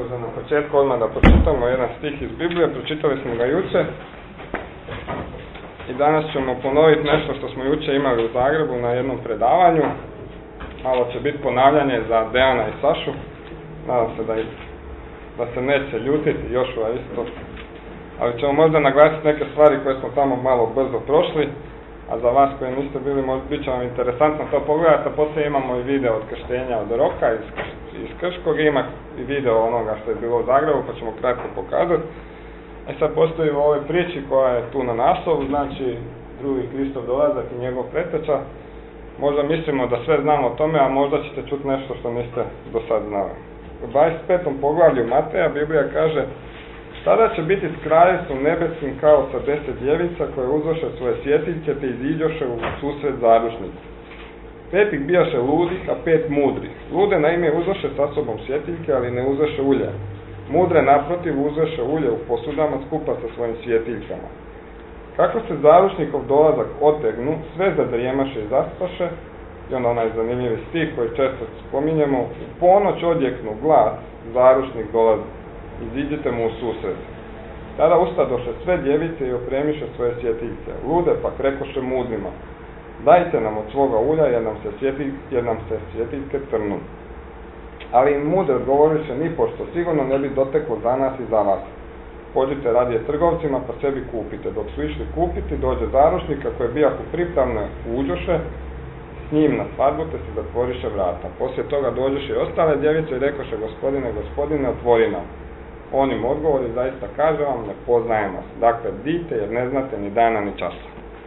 Možda na početku odmah da pročitamo jedan stih iz Biblije, pročitali smo ga jučer i danas ćemo ponoviti nešto što smo jučer imali u Zagrebu na jednom predavanju. Malo će biti ponavljanje za Dejana i Sašu, nadam se da se neće ljutiti, Jošua isto, ali ćemo možda naglasiti neke stvari koje smo tamo malo brzo prošli, a za vas koji niste bili, bit će vam interesantno to pogledati, a poslije imamo i video od krštenja od Roka iz Krškog, ima i video onoga što je bilo u Zagrebu, pa ćemo kratko pokazati. Sad postoji u ovoj priči koja je tu na naslovu, znači drugi Kristov dolazak i njegov preteča. Možda mislimo da sve znamo o tome, a možda ćete čuti nešto što niste do sad znali. U 25. poglavlju Mateja Biblija kaže: tada će biti s kraljevstvom nebeskim kao sa 10 djevica koje uzoše svoje svjetiljke te iziđoše u susret zaručniku. 5 ih bijaše ludih, a 5 mudrih. Lude naime uzoše sa sobom svjetiljke, ali ne uzoše ulja. Mudre naprotiv uzoše ulje u posudama skupa sa svojim svjetiljkama. Kako se zaručnikov dolazak otegnu, sve zadrijemaše i zaspaše, i onda onaj zanimljivi stih koji često spominjemo: u ponoć odjeknu glas, zaručnik dolazi, iziđite mu u susret. Tada ustadoše sve djevice i opremiše svoje svjetiljke. Lude pak rekoše mudrima: dajte nam od svoga ulja jer nam se svjetiljke trnu. Ali im mudre odgovoriše: nipošto, sigurno ne bi doteklo za nas i za vas. Pođite radije trgovcima pa sebi kupite. Dok su išli kupiti, dođe zaručnika koji bijahu pripravne uđoše s njim na svadbu te se zatvoriše vrata. Poslije toga dođoše i ostale djevice i rekoše: gospodine, gospodine, otvori nam. On im odgovori: zaista kažem vam, ne poznajem vas. Dakle, bdijte jer ne znate ni dana ni časa.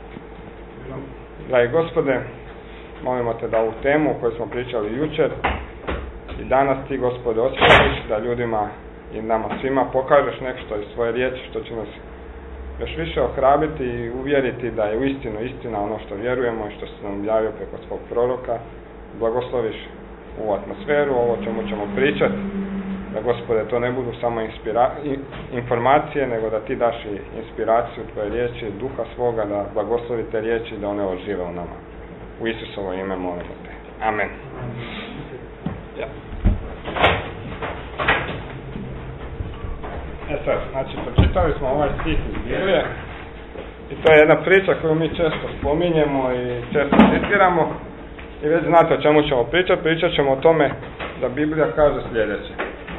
Dragi Gospode, molimo te da ovu temu o kojoj smo pričali jučer i danas ti, Gospode, otvoriš, da ljudima i nama svima pokažeš nešto iz svoje riječi što će nas još više ohrabriti i uvjeriti da je uistinu istina ono što vjerujemo i što se nam javio preko svog proroka. Blagosloviš ovu atmosferu, ovo čemu ćemo pričati, da, Gospode, to ne budu samo informacije, nego da ti daš i inspiraciju tvoje riječi, duha svoga, da blagoslovi te riječi, da one ožive u nama. U Isusovo ime molimo te. Amen. Ja. Sad, znači, pročitali smo ovaj stih iz Biblije i to je jedna priča koju mi često spominjemo i često citiramo i već znate o čemu ćemo pričati. Pričat ćemo o tome da Biblija kaže sljedeće.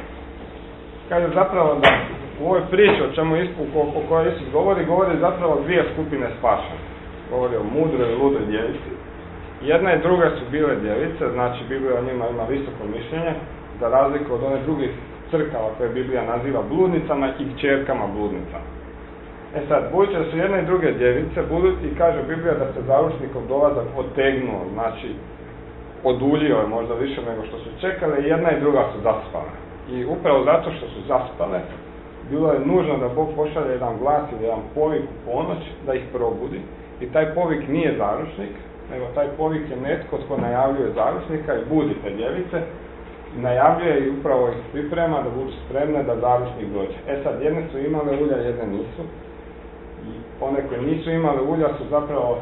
Kaže zapravo da u ovoj priči o kojoj Isus govori zapravo dvije skupine spašenih. Govori o mudroj i ludoj djevici. Jedna i druga su bile djevice, znači Biblija o njima ima visoko mišljenje, za razliku od one drugih crkava koje Biblija naziva bludnicama i kćerkama bludnicama. Sad, budući da su jedne i druge djevice, i kaže Biblija da se zaručnikov dolazak otegnuo, znači oduljio je možda više nego što su čekale, i jedna i druga su zaspale. I upravo zato što su zaspale, bilo je nužno da Bog pošalje jedan glas ili jedan povik u ponoć da ih probudi. I taj povik nije zaručnik, nego taj povik je netko tko najavljuje zaručnika i budi te djevice, najavljuje i upravo ih priprema da budu spremne da zaručnik dođe. Sad, jedne su imale ulja, jedne nisu. I one koje nisu imale ulja su zapravo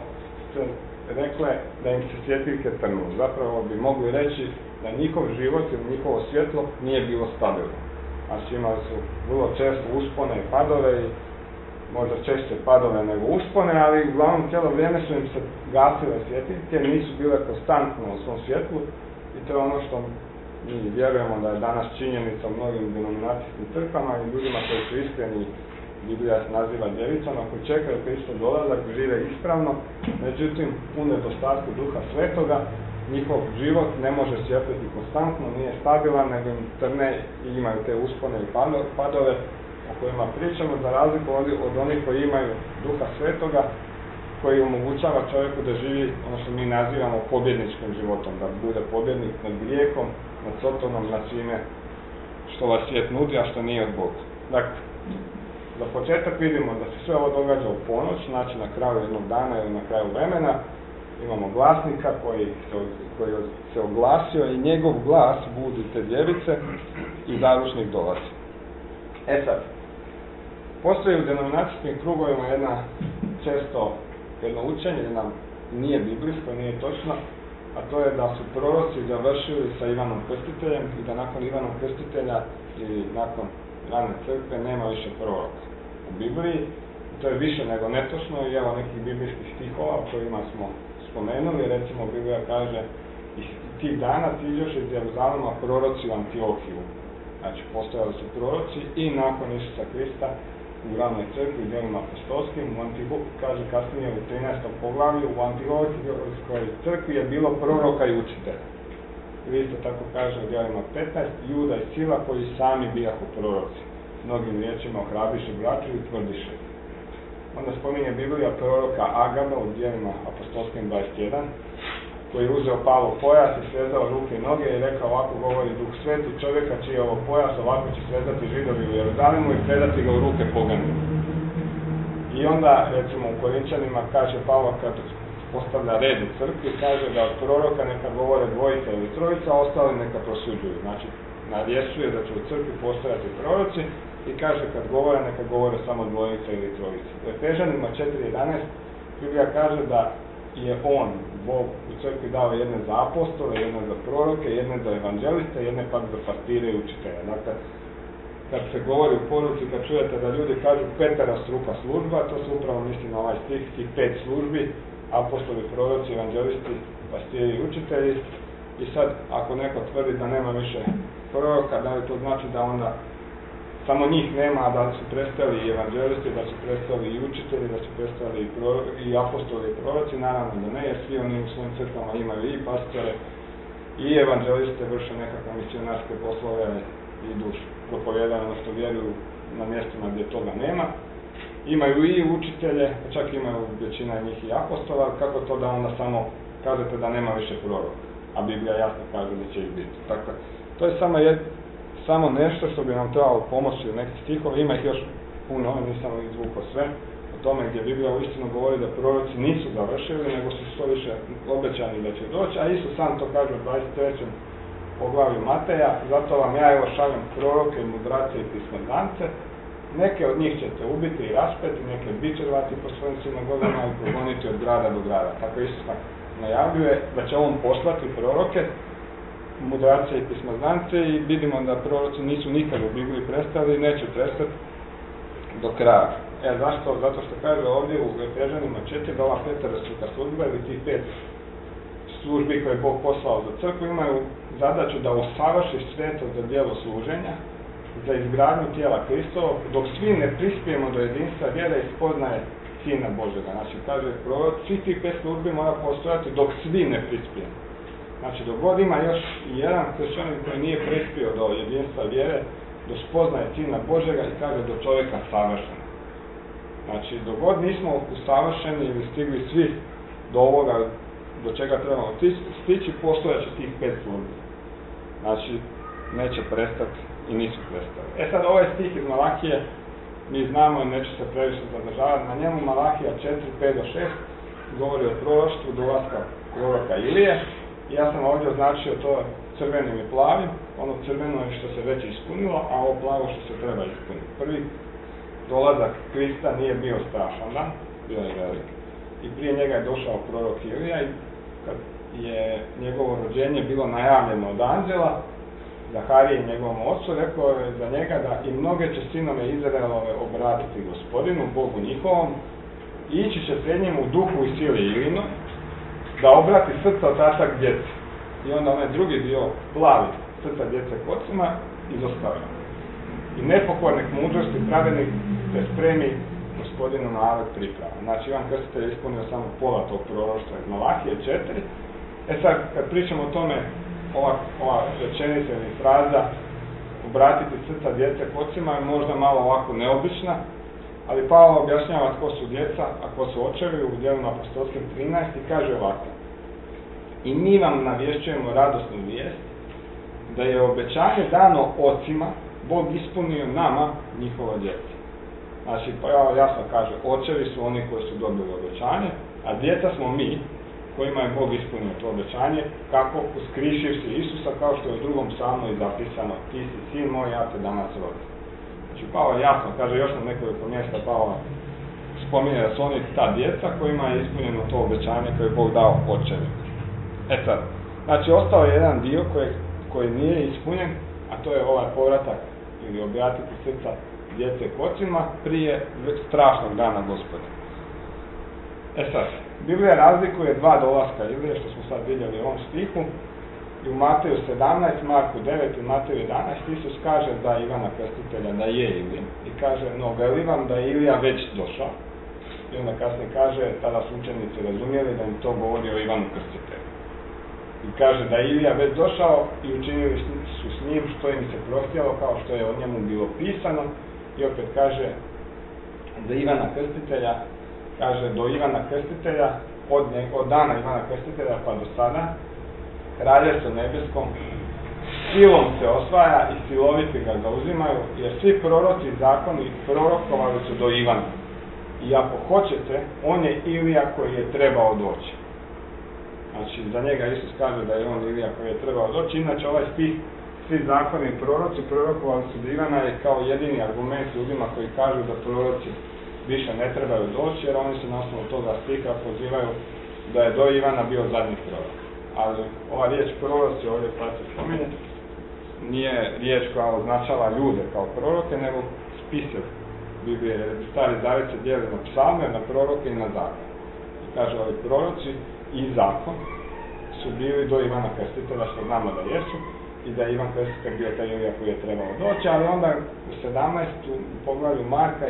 rekle da im se svjetiljke trnu. Zapravo bi mogli reći da njihov život ili njihovo svjetlo nije bilo stabilno. Znači, imali su vrlo često uspone i padove i možda češće padove nego uspone, ali uglavnom cijelo vrijeme su im se gasile svjetiljke, nisu bile konstantno u svom svjetlu i to je ono što mi vjerujemo da je danas činjenica u mnogim denominacijskim crkvama i ljudima koji su iskreni. Biblija se naziva djevicama koji čekaju Kristov dolazak, žive ispravno, međutim u nedostatku Duha Svetoga njihov život ne može svjetliti konstantno, nije stabilan, nego im trne i imaju te uspone i padove o kojima pričamo, za razliku od onih koji imaju Duha Svetoga, koji omogućava čovjeku da živi ono što mi nazivamo pobjedničkim životom, da bude pobjednik nad grijehom, nad Sotonom, nad svime što vas svijet nudi, a što nije od Boga. Dakle, za početak vidimo da se sve ovo događa u ponoć, znači na kraju jednog dana ili na kraju vremena. Imamo glasnika koji se oglasio i njegov glas budi te djevice i zaručnik dolazi. Sad, postoji u denominacijskim krugovima jedno učenje, nije biblijsko, nije točno, a to je da su proroci završili sa Ivanom Krstiteljem i da nakon Ivanom Krstitelja ili nakon rane crkve nema više proroka u Bibliji. To je više nego netočno i evo nekih biblijskih stihova o kojima smo spomenuli. Recimo Biblija kaže i tih dana stižoše iz Jeruzalema proroci u Antiohiju. Znači postojali su proroci i nakon Isusa Krista u ranoj crkvi, u djelima apostolskim, kaže kasnije u 13. poglavlju, u Antiohijskoj crkvi je bilo proroka i učitelja. I isto tako kaže u djelima 15, Juda i Sila koji sami bijahu proroci. Mnogim riječima ohrabiše braću i tvrdiše. Onda spominje Biblija proroka Agaba u djelima apostolskim 21, koji je uzeo Pavlov pojas i svezao ruke i noge i rekao ovako govori Duh Sveti čovjeka čiji je ovo pojas, ovako će svezati Židovi u Jeruzalemu i predati ga u ruke poganima. I onda recimo u Korinčanima kaže Pavlo kad postavlja red u crkvi, kaže da od proroka neka govore dvojica ili trojica, a ostali neka prosuđuju. Znači navjesuje da će u crkvi postojati proroci i kaže kad govore neka govore samo dvojica ili trojica. U Efežanima 4.11 Biblija kaže da je on, Bog, u crkvi dao jedne za apostole, jedne za proroke, jedne za evanđeliste, jedne pak za pastire i učitelje. Dakle, kad se govori u poruci, kad čujete da ljudi kažu petera struka služba, to se upravo misli na ovaj stih, tih 5 službi, apostoli, proroci, evanđelisti, pastiri i učitelji. I sad, ako neko tvrdi da nema više proroka, da li to znači da onda samo njih nema, da su prestali i evanđelisti, da su prestali i učitelji, da su prestali i apostoli i proroci? Naravno da ne, jer svi oni u svojim crkvama imaju i pastore, i evanđeliste, vrše nekakve misionarske poslove, idu propovijedaju ono što vjeruju na mjestima gdje toga nema. Imaju i učitelje, čak imaju većina njih i apostola, kako to da onda samo kažete da nema više proroka, a Biblija jasno kaže da će ih biti. Dakle, to je samo nešto što bi nam trebalo pomoći u nekih stihova, ima ih još puno, nisam izvukao sve, o tome gdje Biblija uistinu govori da proroci nisu završili, nego su što više obećani da će doći, a Isus sam to kaže u 23. poglavlju Mateja, zato vam ja evo šaljem proroke, mudrace i pismoznance, neke od njih ćete ubiti i raspeti, neke bičevati po svojim sinagogama i progoniti od grada do grada. Tako Isus najavljuje da će on poslati proroke, mudrace i pismoznance i vidimo da proroci nisu nikad u Bibliji prestali i neće prestati do kraja. Zašto? Zato što kaže ovdje u Efežanima 4 da ova petera struka služba ili tih 5 službi koje je Bog poslao za crkvu imaju zadaću da usavrši sveto za djelo služenja, za izgradnju tijela Kristovog, dok svi ne prispijemo do jedinstva vjere i spoznaje Sina Božega. Znači, kaže prorok, svi tih 5 službi mora postojati dok svi ne prispijemo. Znači, dok god ima još jedan kršćanin koji nije prispio do jedinstva vjere, do spoznaje Sina Božega i kaže do čovjeka savršena. Znači, dok god nismo usavršeni ili stigli svi do ovoga do čega trebamo stići, postojat će tih 5 službi. Znači, neće prestati i nisu prestali. Sad, ovaj stih iz Malahije, mi znamo i neću se previše zadržavati na njemu. Malahija 4, 5 do 6 govori o proroštvu dolaska proroka Ilije. Ja sam ovdje označio to crvenim i plavim. Ono crveno je što se već ispunilo, a ovo plavo što se treba ispuniti. Prvi dolazak Krista nije bio strašan dan, bio je velik. I prije njega je došao prorok Ilija i kad je njegovo rođenje bilo najavljeno od anđela, Zaharije njegovom ocu, rekao je za njega da i mnoge će sinove Izraelove obratiti Gospodinu, Bogu njihovom, i ići će pred njim u duhu i sili Ilinoj, da obrati srca otaca k djeci. I onda onaj drugi dio, plavi srca djece k ocima, izostavlja. I nepokornik mudrosti pravednik te spremi Gospodinu na avet priprava. Znači, Ivan Krstitelj je ispunio samo pola tog proroštva iz Malahije 4. Sad, kad pričamo o tome, ova rečenica ili fraza obratiti srca djece k ocima je možda malo ovako neobična, ali Pavao objašnjava tko su djeca, a tko su očevi u djelima apostolskim 13 i kaže ovako: i mi vam navješćujemo radosnu vijest da je obećanje dano ocima Bog ispunio nama njihova djeca. Znači, Pavao jasno kaže, očevi su oni koji su dobili obećanje, a djeca smo mi kojima je Bog ispunio to obećanje, kako uskrišivši Isusa, kao što je u 2. psalmu i zapisano, ti si sin moj, ja te danas rodim. Znači, Pavao jasno kaže, još na nekoliko mjesta Pavao spominje da su oni ta djeca kojima je ispunjeno to obećanje koje je Bog dao očevima. sad, znači ostao je jedan dio koji nije ispunjen, a to je ovaj povratak ili obratiti srca djece k ocima prije strašnog dana Gospoda. Sad, Biblija razlikuje dva dolaska Ilije, što smo sad vidjeli u ovom stihu, i u Mateju 17, Marku 9 i Mateju 11 Isus kaže za Ivana Krstitelja da je Ilija i kaže, no velim vam da je Ilija već došao. I onda kasnije kaže, tada su učenici razumjeli da im to govori o Ivanu Krstitelju. I kaže da je Ilija već došao i učinili su s njim što im se prohtjelo, kao što je o njemu bilo pisano. I opet kaže za Ivana Krstitelja, kaže do Ivana Krstitelja, od dana Ivana Krstitelja pa do sada, Kraljevstvo nebeskom silom se osvaja i siloviti ga zauzimaju, jer svi proroci i zakoni prorokovali su do Ivana. I ako hoćete, on je Ilija koji je trebao doći. Znači, za njega Isus kaže da je on Ilija koji je trebao doći. Inače, ovaj stih, svi zakoni i proroci prorokovali su do Ivana je kao jedini argument ljudima koji kažu da proroci više ne trebaju doći, jer oni se na osnovu toga stiha pozivaju da je do Ivana bio zadnji prorok. Ali ova riječ proroci ovdje pa se spominje, nije riječ koja označava ljude kao proroke, nego spisak Biblije. Stari Zavjet se dijeli na psalme, na proroke i na zakon. I kaže, ovi proroci i zakon su bili do Ivana Krstitelja, što znamo da jesu, i da je Ivan Krstitelj bio taj Ilija koji je trebao doći, ali onda u 17. u poglavlju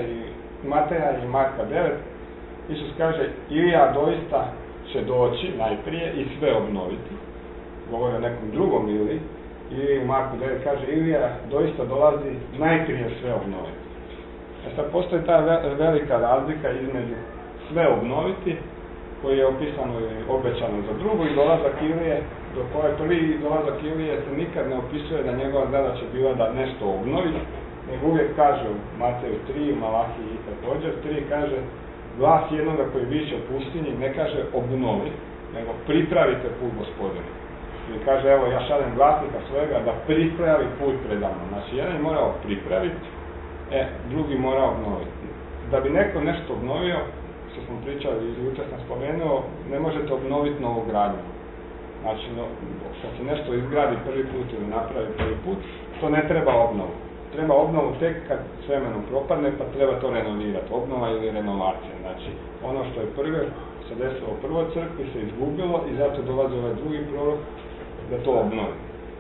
Mateja i Marka 9, Isus kaže, Ilija doista će doći najprije i sve obnoviti. Govori o nekom drugom Iliji. I u Marku 9 kaže, Ilija doista dolazi najprije sve obnoviti. Sad postoji ta velika razlika između sve obnoviti, koji je opisano i obećano za drugu, i dolazak Ilije, do koje prvi dolazak Ilije se nikad ne opisuje da njegova zadaća bila da nešto obnovi, nego uvijek kaže u Mateju 3, u Malahiji i također 3 kaže, glas jednoga koji viče u pustinji ne kaže obnovi, nego pripravite put Gospodinu. I kaže, evo ja šaljem glasnika svojega da pripravi put predavno. Znači, jedan je morao pripraviti, drugi mora obnoviti. Da bi neko nešto obnovio, što smo pričali i jučer sam spomenuo, ne možete obnoviti novogradnju. Znači, kad se nešto izgradi prvi put ili napravi prvi put, to ne treba obnovu. Treba obnovu tek kad s vremenom propadne, pa treba to renovirati. Obnova ili renovacija. Znači, ono što je prvo se desilo u prvoj crkvi se izgubilo i zato dolazi ovaj drugi prorok da to obnovi.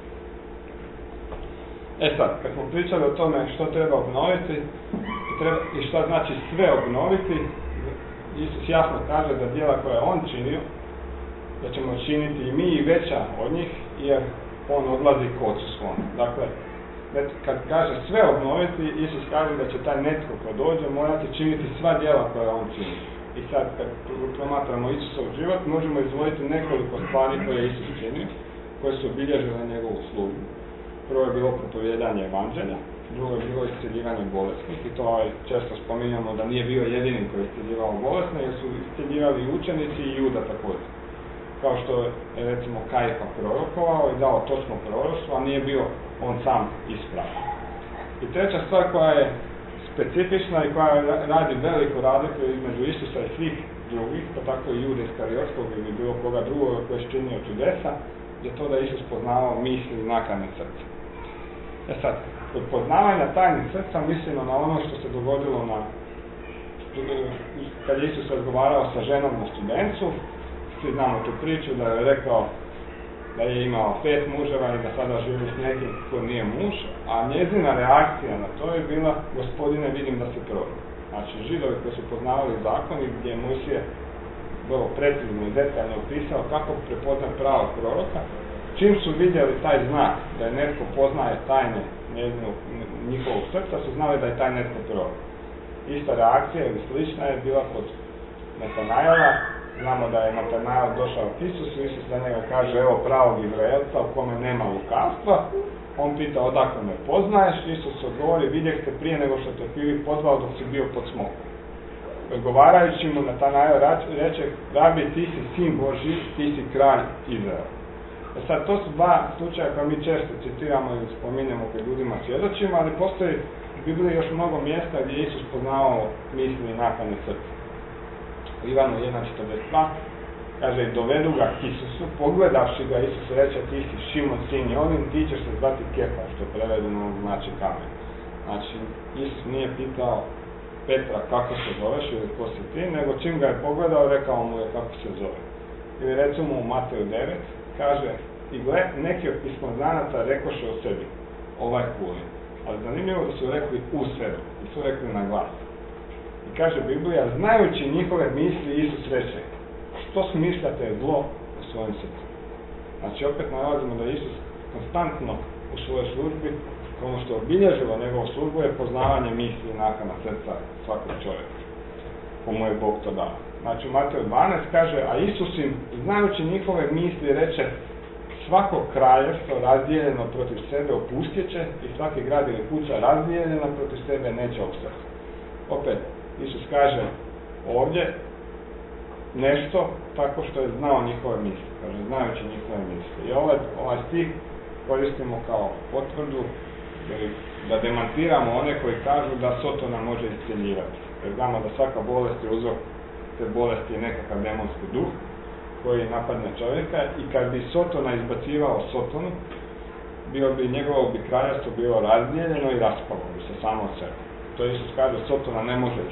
Sad, kad smo pričali o tome što treba obnoviti i šta znači sve obnoviti, Isus jasno kaže da djela koja je on činio, da ćemo činiti i mi i veća od njih, jer on odlazi k Ocu svom. Dakle, kad kaže sve obnoviti, Isus kaže da će taj netko ko dođe morati činiti sva djela koja on čini. I sad, kad promatramo Isusov život, možemo izdvojiti nekoliko stvari koje je Isus činio, koje su obilježile njegovu službu. Prvo je bilo propovijedanje evanđelja, drugo je bilo isceljivanje bolesnih, i to često spominjamo da nije bio jedini koji je isceljivao bolesne, jer su isceljivali i učenici i Juda također. Kao što je recimo Kajfa prorokovao i dao točno proroštvo, a nije bio on sam ispravan. I treća stvar koja je specifična i koja radi veliku razliku između Isusa i svih drugih, pa tako i Jude Iskariotskog ili bilo koga drugoga koji je činio čudesa, je to da je Isus poznavao misli i nakane srca. Sad, kod poznavanja tajnih srca mislimo na ono što se dogodilo kad je Isus razgovarao sa ženom na Studencu. Svi znamo tu priču da je rekao da je imao 5 muževa i da sada živi s nekim ko nije muž, a njezina reakcija na to je bila, Gospodine, vidim da si prorok. Znači, Židovi koji su poznavali zakoni gdje je Mojsije vrlo precizno i detaljno opisao kako prepoznat pravog proroka, čim su vidjeli taj znak da je netko poznaje tajne njihovog srca, su znali da je taj netko prorok. Ista reakcija ili slična je bila kod Natanajela. Znamo da je Natanajel došao k Isusu, Isus za njega kaže, evo pravog Izraelca u kome nema lukavstva. On pita, odakle me poznaješ? Isus odgovori, vidjeh te prije nego što te Filip pozvao dok si bio pod smokom. Odgovarajući mu Natanajel reče, rabi, ti si sin Božji, ti si kralj Izraela. Sad, to su dva slučaja koja mi često citiramo i spominjamo kad ljudima svjedočimo, ali postoji u Bibliji još mnogo mjesta gdje je Isus poznavao misli i nakane srca. U Ivanu 1.42 kaže, i dovedu ga k Isusu, pogledavši ga, Isus reče, ti si Šimon, sin Jonin, ti ćeš se zvati Kefa, što prevedeno znači kamen. Znači, Isus nije pitao Petra kako se zoveš ili ko si ti, nego čim ga je pogledao, rekao mu je kako se zove. Ili recimo u Mateju 9, kaže, i gle, neki od pismoznanaca rekoše o sebi, ovaj kuli. Ali zanimljivo da su rekli u sebi, i su rekli na glas. I kaže Biblija, znajući njihove misli, Isus reče, što smišljate zlo u svojim srcu. Znači opet nalazimo da Isus konstantno u svojoj službi, ono što je obilježilo njegovu službu je poznavanje misli i nakana srca svakog čovjeka, komu je Bog to dao. Znači u Mateju 12 kaže, a Isus im, znajući njihove misli, reče, svako kraljevstvo razdijeljeno protiv sebe opustjeće i svaki grad ili kuća razdijeljena protiv sebe neće opstati. Opet, Isus kaže ovdje nešto tako što je znao njihove misli, kaže znajući njihove misli. I ovaj stih koristimo kao potvrdu da demantiramo one koji kažu da Sotona može iscijeljivati. Jer znamo da svaka bolest je uzrok te bolesti je nekakav demonski duh koji napadne čovjeka i kad bi Sotona izbacivao Sotonu, njegovo bi kraljevstvo bilo razdijeljeno i raspalo bi se samo od sebe. To Isus kaže, Sotona ne može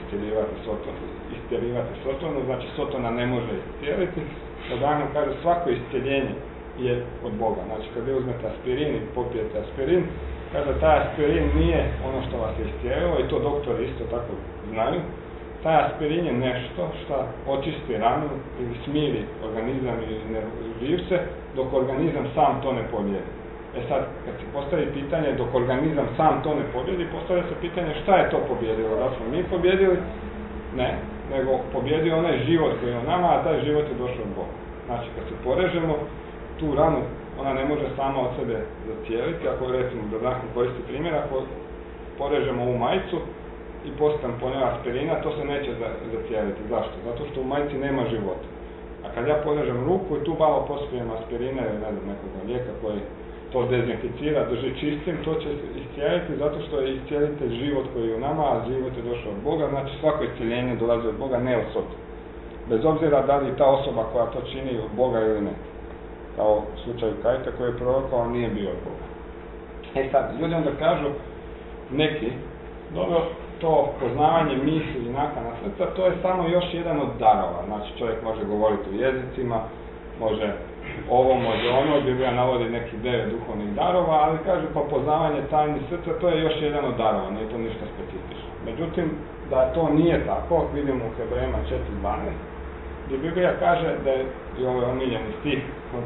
istjerivati Sotonu, znači Sotona ne može istjeriti. Odavno kaže, svako istjeljenje je od Boga. Znači kad vi uzmete aspirin i popijete aspirin, kada taj aspirin nije ono što vas je istjerilo, i to doktori isto tako znaju, taj aspirin je nešto što očisti ranu ili smiri organizam ili živce, dok organizam sam to ne pobjedi. E sad, kad se postavi pitanje, dok organizam sam to ne pobjedi, postavlja se pitanje šta je to pobjedilo, da smo mi pobjedili? Ne, nego pobjedio onaj život koji je u nama, a taj život je došao od Boga. Znači, kad se porežemo, tu ranu, ona ne može sama od sebe zacijeliti, ako recimo, da znam koristi primjer, ako porežemo u majicu i postavim po njoj aspirina, to se neće zacijeliti. Zašto? Zato što u majici nema života. A kad ja porežem ruku i tu malo pospijem aspirina ili ne znam, nekog lijeka koji to dezinficira, drži čistim, to će iscijeliti zato što je iscijelite život koji je u nama, a život je došao od Boga, znači svako iscijeljenje dolazi od Boga, ne od Sotona. Bez obzira da li ta osoba koja to čini od Boga ili ne. Kao u slučaju Kajta koji je prorokao, nije bio od Boga. E sad, ljudi onda kažu, neki, dobro, to poznavanje misli i nakana srca, to je samo još jedan od darova. Znači čovjek može govoriti u jezicima, može ovo, može ono, Biblija navodi neki 9 duhovnih darova, ali kaže pa poznavanje tajni srca, to je još jedan od darova, nije to ništa specifično. Međutim, da to nije tako, vidimo u Hebrejima 4.12, gdje Biblija kaže da je, i ovo je omiljeni stih,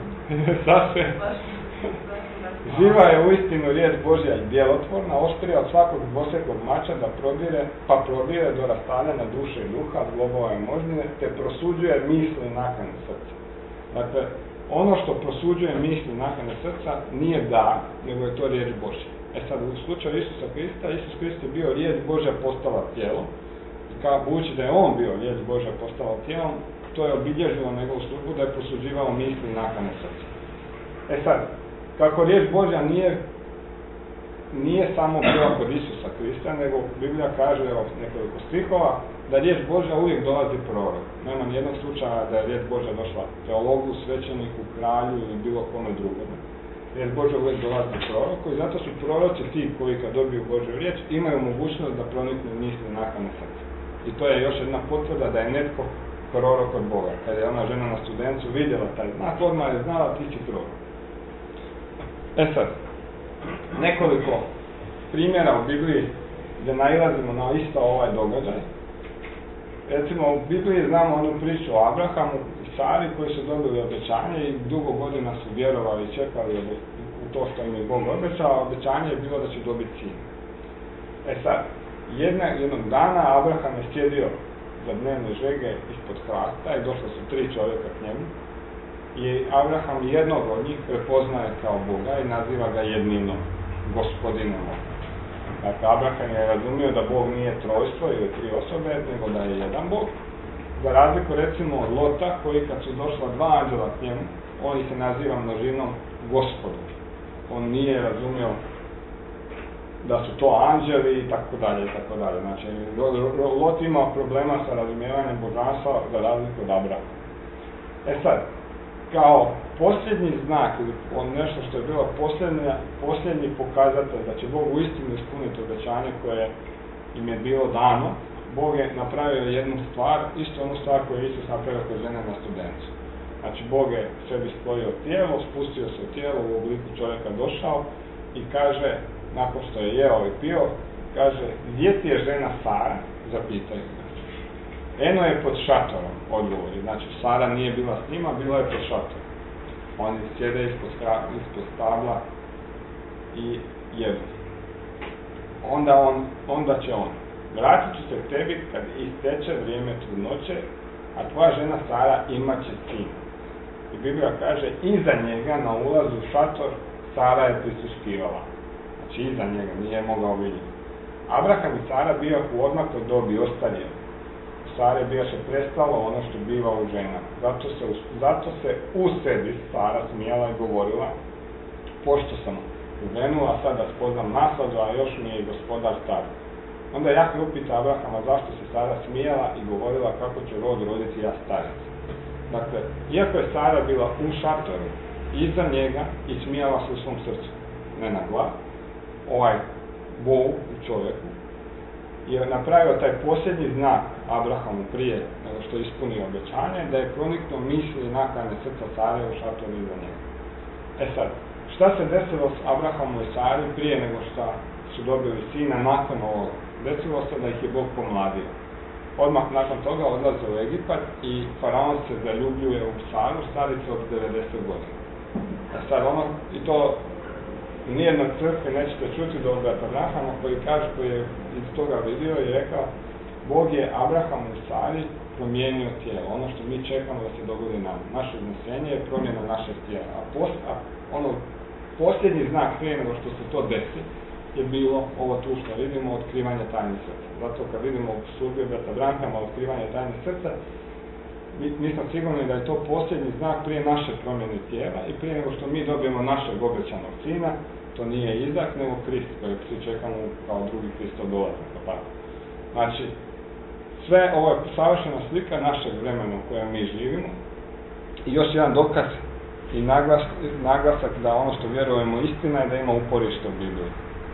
Sase, živa je uistinu riječ Božja i djelotvorna, oštrija od svakog dvosjekog mača da probire do rastavljanja duše i duha, zglobova i moždine, te prosuđuje misli i nakane srca. Dakle, ono što prosuđuje misli i nakane srca nije dar, nego je to riječ Božja. E sad, u slučaju Isusa Krista, Isus Krist je bio riječ Božja postala tijelo, i kao budući da je on bio riječ Božja postala tijelom, to je obilježilo njegovu službu da je prosuđivao misli i nakane srca. E sad, kako riječ Božja nije samo bila kod Isusa Krista, nego Biblija kaže, evo nekoliko stihova, da riječ Božja uvijek dolazi prorok. Nema nijednog slučaja da je riječ Božja došla teologu, svećeniku, kralju ili bilo kome drugome. Riječ Božja uvijek dolazi proroku i zato su proroci ti koji kad dobiju Božju riječ imaju mogućnost da proniknu misli i nakane srca. I to je još jedna potvrda da je netko prorok od Boga. Kad je ona žena na Studencu vidjela taj znak, odmah je znala ti si prorok. E sad, nekoliko primjera u Bibliji gdje nailazimo na isto ovaj događaj. Recimo u Bibliji znamo onu priču o Abrahamu i Sari koji su dobili obećanje i dugo godina su vjerovali i čekali u to što im je Bog obećao, a obećanje je bilo da će dobiti sin. E sad, jednog dana Abraham je sjedio za dnevne žege ispod hrasta i došlo su 3 čovjeka k njemu. I Abraham jednog od njih prepoznaje kao Boga i naziva ga jedninom, gospodinom. Dakle, Abraham je razumio da Bog nije trojstvo ili 3 osobe, nego da je jedan Bog. Za razliku recimo od Lota, koji kad su došla 2 anđela k njemu, on se naziva množinom Gospodu. On nije razumio da su to anđeli i tako dalje i tako dalje. Znači, Lot ima problema sa razumijevanjem božanstva za razliku od Abrahama. sad, kao posljednji znak ili nešto što je bilo posljednji pokazatelj da će Bog uistinu ispuniti obećanje koje im je bilo dano, Bog je napravio jednu stvar, isto onu stvar koju je Isus napravio kod žene na Studencu. Znači, Bog je sebi stvorio tijelo, spustio se u tijelo, u obliku čovjeka došao i kaže, nakon što je jeo i pio, kaže, gdje ti je žena Sara? Zapitaju ga. Eno je pod šatorom, odgovori. Znači, Sara nije bila s njima, bila je pod šatorom. Oni sjede ispod stabla i jedu. Onda će on, vratit ću se k tebi kad isteče vrijeme trudnoće, a tvoja žena Sara imat će sina. I Biblija kaže, iza njega na ulazu u šator Sara je prisluškivala. Znači, iza njega, nije mogao vidjeti. Abraham i Sara bio u odmakloj dobi ostarjeli. U Sari bijaše prestalo ono što biva u ženama. Zato se u sebi Sara smijala i govorila, pošto sam uvenula sad da spoznam nasladu, a još mi je i gospodar star. Onda Jahve upita Abrahama zašto se Sara smijala i govorila kako će rod roditi ja starac. Dakle, iako je Sara bila u šatoru, iza njega i smijala se u svom srcu, ne na glas, ovaj Bog u čovjeku je napravio taj posljednji znak Abrahamu prije nego što ispuni obećanje, da je proniknuo misli i nakane srca Sare u šatoru iza njega. Sad, šta se desilo s Abrahamom i Sari prije nego što su dobili sina nakon ovoga? Desilo se da ih je Bog pomladio. Odmah nakon toga odlaze u Egipat i faraon se zaljubljuje u Saru, staricu od 90 godina. Sad i to u nijednoj crkvi nećete čuti do brata Abrahama koji je iz toga vidio i rekao, Bog je Abrahamu i Sari promijenio tijelo. Ono što mi čekamo da se dogodi nam. Naše iznesenje je promjena našeg tijela. Posljednji znak prije nego što se to desi je bilo ovo tu što vidimo, otkrivanje tajnih srca. Zato kad vidimo u službi brata Branhama otkrivanje tajnih srca, mi smo sigurni da je to posljednji znak prije naše promjene tijela i prije nego što mi dobijemo našeg obećanog sina, to nije Izak nego Krist, kojeg svi čekamo kao drugi Kristov dolazak. Znači, sve ovo je savršena slika našeg vremena u kojem mi živimo i još jedan dokaz i naglasak da ono što vjerujemo istina je da ima uporište u Bibliji.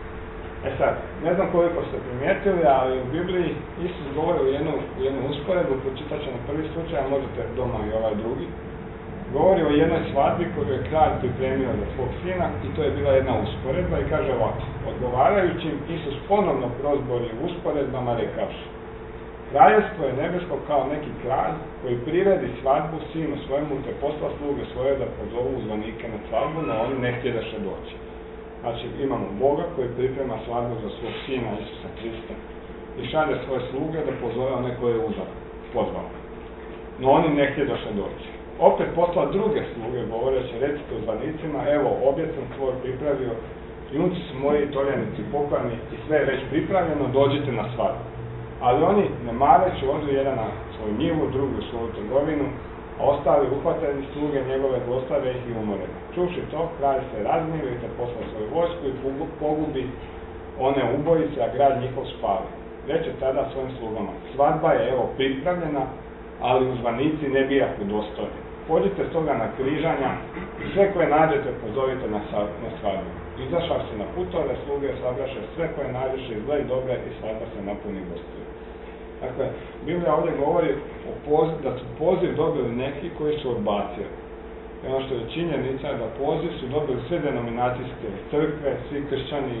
Sad, ne znam koliko ste primijetili, ali u Bibliji Isus govori u jednu usporedbu, pročitat ćemo prvi slučaj, a možete doma i ovaj drugi. Govori o jednoj svadbi koju je kralj pripremio za svog sina i to je bila jedna usporedba i kaže ovako, odgovarajući Isus ponovno prozbori usporedbama rekavši, kraljevstvo je nebesko kao neki kralj koji priredi svadbu sinu svojemu te posla sluge svoje da pozovu zvonike na svadbu, no oni ne htjedeše doći. Znači, imamo Boga koji priprema svadbu za svog sina Isusa Krista i šalje svoje sluge da pozove one koje je pozvao. No oni ne htjedoše doći. Opet posla druge sluge govoreći, recite zvanicima, evo, objed sam tvoj pripravio, junci su moji, toljenici pokvarni i sve je već pripravljeno, dođite na svadbu. Ali oni, ne mareći, odu jedan na svoju njivu, drugi u svoju trgovinu, a ostali uhvateni sluge njegove zlostave ih i umore. Čuvši to, kralj se razmiri te posla svoju vojsku i pogubi one ubojice, a grad njihov spali. Reče tada svojim slugama, svadba je evo pripravljena, ali zvanici ne bijahu dostojni. Pođite stoga na križanja i sve koje nađete pozovite na svadbu. Izašao se na putove, sluge sabraše sve koje nađeše i zle i dobre i svadba se napuni gostiju. Dakle, Biblija ovdje govori da su poziv dobili neki koji su odbacili. I ono što je činjenica je da poziv su dobili sve denominacijske crkve, svi kršćani,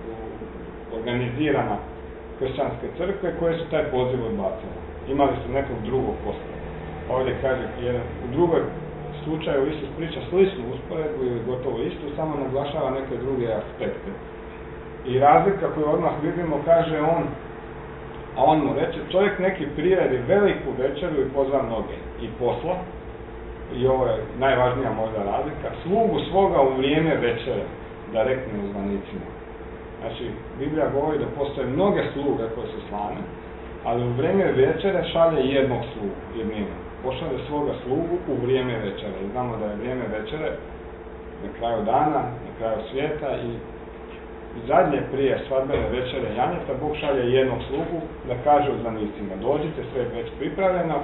organizirana kršćanske crkve koje su taj poziv odbacili. Imali su nekog drugog posla. Ovdje kaže, u drugoj slučaju Isus priča sličnu usporedbu ili gotovo istu, samo naglašava neke druge aspekte. I razlika koju odmah vidimo, kaže on mu reče, čovjek neki priredi veliku večeru i pozva mnoge i posla, i ovo je najvažnija možda razlika, slugu svoga u vrijeme večere, da rekne u zvanicima. Znači, Biblija govori da postoje mnoge sluge koje su slane, ali u vrijeme večere šalje jednog slugu, jedninu. Pošalje svoga slugu u vrijeme večere. I znamo da je vrijeme večere na kraju dana, na kraju svijeta i zadnje prije svadbene večere Janjeta, Bog šalje jednog slugu da kaže u zvanicima, dođite, sve je već pripravljeno,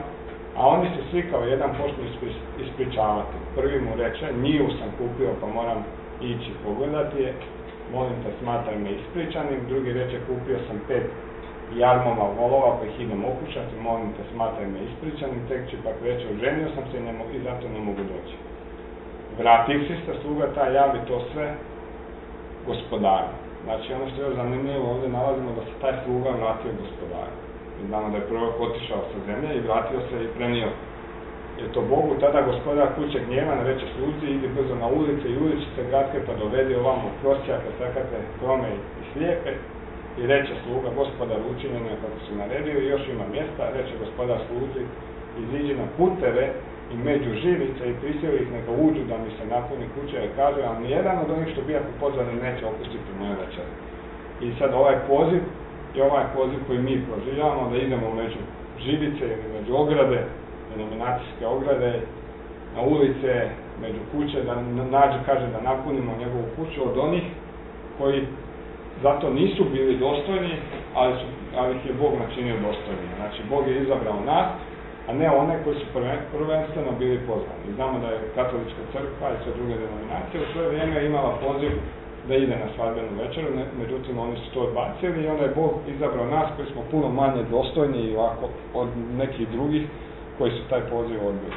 A oni se svi kao jedan počnu ispričavati. Prvi mu reče, njivu sam kupio pa moram ići pogledati je, molim te smatraj me ispričanim. Drugi reče, kupio sam 5 jarmova volova pa ih idem okušati, molim te smatraj me ispričanim. Treći pak reče, oženio sam se i zato ne mogu doći. Vrativši se, sluga taj javi to sve gospodaru. Znači ono što je zanimljivo, ovdje nalazimo da se taj sluga vratio gospodaru. I znamo da je prorok otišao sa zemlje i vratio se i prenio. Jer to Bogu tada gospodar kuće gnjevan reče sluzi, idi brzo na ulice i uličice gradske pa dovedi ovamo prosjake, sakate, krome i slijepe. I reče sluga, gospodar učinjeno je kako si naredio i još ima mjesta, reče gospodar sluzi, iziđi na puteve i među živice i prisili ih neka uđu da mi se napuni kuće, jer kaže, ali nijedan od onih što bijako pozvani neće opustiti moje večere. I sad ovaj poziv je ovaj poziv koji mi proživljavamo, da idemo među živice ili među ograde, denominacijske ograde, na ulice, među kuće, da kaže da napunimo njegovu kuću od onih koji zato nisu bili dostojni, ali ih je Bog načinio dostojni. Znači, Bog je izabrao nas, a ne one koji su prvenstveno bili pozvani. Znamo da je katolička crkva i sve druge denominacije u svoje vrijeme imala poziv da ide na svadbenu večeru, međutim oni su to odbacili i onda je Bog izabrao nas koji smo puno manje dostojni i ovako od nekih drugih koji su taj poziv odbili.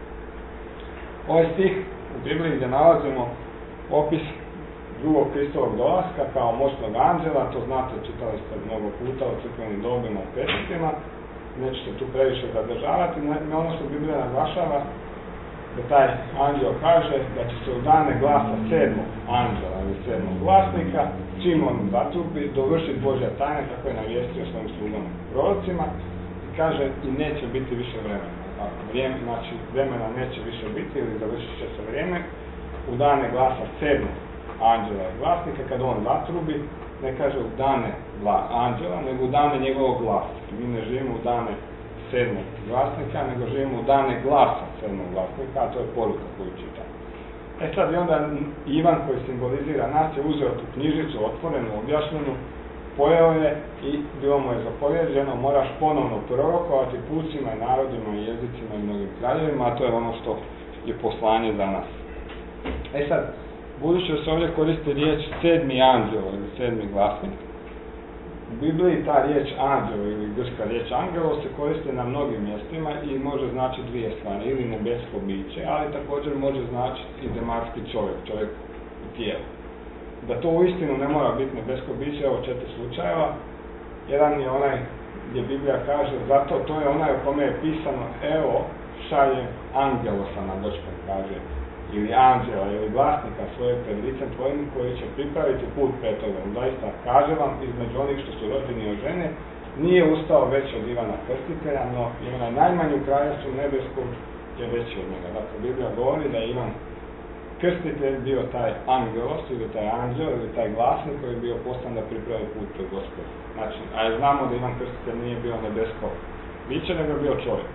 Ovaj stih u Bibliji gdje nalazimo opis drugog Kristovog dolaska kao moćnog anđela, to znate, čitali ste mnogo puta o crkvenim dobima u Petnicima, neću se tu previše zadržavati, no ono što Biblija naglašava da taj anđel kaže da će se u dane glasa 7. anđela ili 7. glasnika, čim on zatrubi, dovršiti Božja tajna kako je navijestio svojim slugama prorocima i kaže i neće biti više vremena. Znači vremena neće više biti ili završit će se vrijeme u dane glasa 7. anđela i glasnika, kad on zatrubi, ne kaže u dane anđela, nego u dane njegovog glasa. Mi ne živimo u dane 7. glasnika, nego živimo u dane glasa 7. glasnika, a to je poruka koju čitamo. Sad i onda Ivan koji simbolizira nas je uzeo tu knjižicu, otvorenu, objašnjenu, pojeo je i bilo mu je zapovjeđeno, moraš ponovno prorokovati pucima i narodima i jezicima i mnogim kraljevima, a to je ono što je poslanje za nas. Sad, budući da se ovdje koristi riječ 7. anđel ili 7. glasnik, u Bibliji ta riječ anđel ili grčka riječ angelo se koristi na mnogim mjestima i može značiti dvije stvari, ili nebesko biće, ali također može značiti i zemaljski čovjek u tijelu. Da to uistinu ne mora biti nebesko biće, evo 4 slučajeva. Jedan je onaj gdje Biblija kaže, zato to je onaj o kome je pisano, evo šalje angelosa na grčkom, kaže, ili anđela ili glasnika svoje pred licem tvojim koji će pripraviti put pred tobom. Zaista kaže vam, između onih što su rođeni od žene, nije ustao već od Ivana Krstitelja, no i onaj najmanji u kraljevstvu nebeskom je veći od njega. Dakle, Biblija govori da je Ivan Krstitelj bio taj angelos ili taj anđel ili taj glasnik koji je bio poslan da pripravi put pred Gospodom. Znači, a znamo da Ivan Krstitelj nije bio nebesko biće, nego je bio čovjek.